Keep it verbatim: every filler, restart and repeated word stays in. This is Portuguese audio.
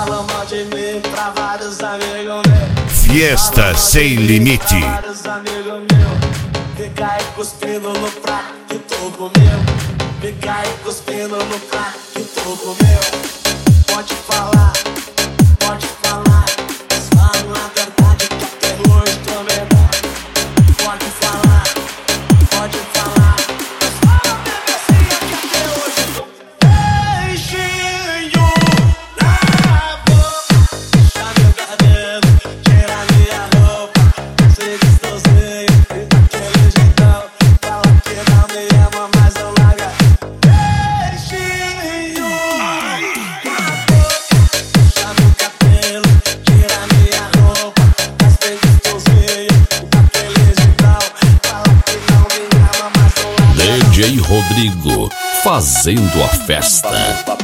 falam mal de mim pra vários amigos meus. Fiesta sem limite. Vários amigos meus. Fica aí cuspindo no prato que tu comeu. Fica aí cuspindo no prato que tu comeu. Pode falar, pode falar, mas fala a verdade que até hoje tô verdade. Pode falar, pode falar, mas fala a bebezinha que até hoje tô. Beijinho na boca, puxa meu cabelo, tira minha roupa, sei que estou sem aquele jeitão. Fala que não me ama, mas não larga. Beijinho na boca, puxa meu cabelo, tira minha roupa, mas sei que estou sem aquele jeitão. Fala que não me ama, mas não larga. D J Rodrigo, fazendo a festa.